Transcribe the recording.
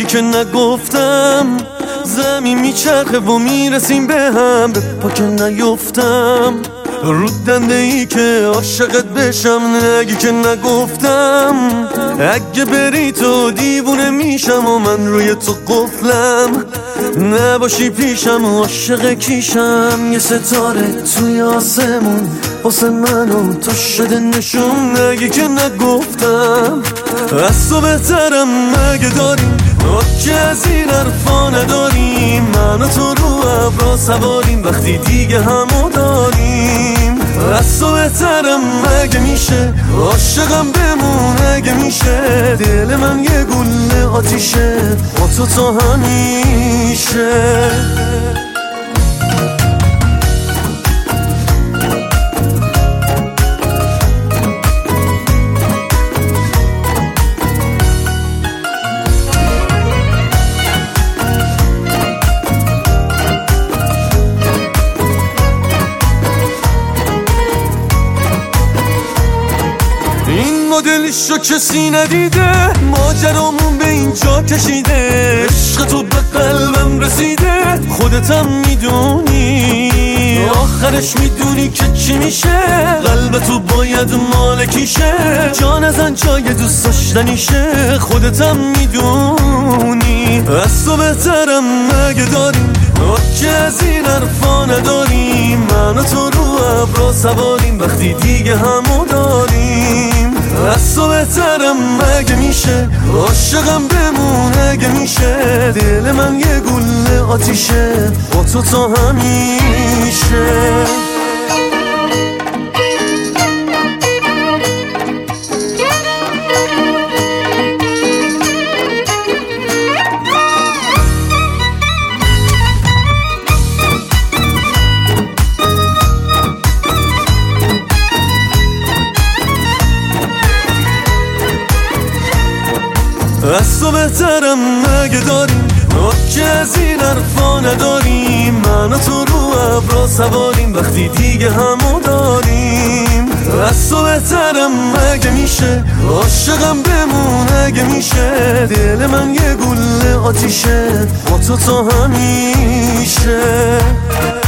نگی که نگفتم، زمین میچرخه و میرسیم به هم، به پا که نیفتم رو دنده ای که عاشقت بشم. نگی که نگفتم، اگه بری تو دیوونه میشم و من روی تو قفلم. نباشی پیشم و عاشق کیشم، یه ستاره توی آسمون واسه من و تو شده نشون. نگی که نگفتم، از تو بهترم مگه داریم ما که از این حرفا نداریم. من و تو رو ابرا سواریم وقتی دیگه همو داریم. از تو بهترم مگه میشه عاشقم بمون، اگه میشه دل من یه گله آتیشه با تو تا همیشه. این مدلشو کسی ندیده، ماجرامون به اینجا کشیده. عشق تو به قلبم رسیده، خودتم میدونی، آخرش میدونی که چی میشه. قلب تو باید مالکیشه، جا نزن جای دوست داشتنیشه. خودتم میدونی، از تو بهترم مگه داریم ما که از این حرفا نداریم. من و تو رو ابرا سواریم وقتی دیگه همو داریم. از تو بهترم مگه میشه عاشقم بمون، اگه میشه دل من یه گله آتیشه با تو تا همیشه. از تو بهترم مگه داریم ما که از این حرفا نداریم. من و تو رو ابرا سواریم وقتی دیگه همو داریم. از تو بهترم مگه میشه عاشقم بمون، اگه میشه دل من یه گله آتیشه با تو تا همیشه.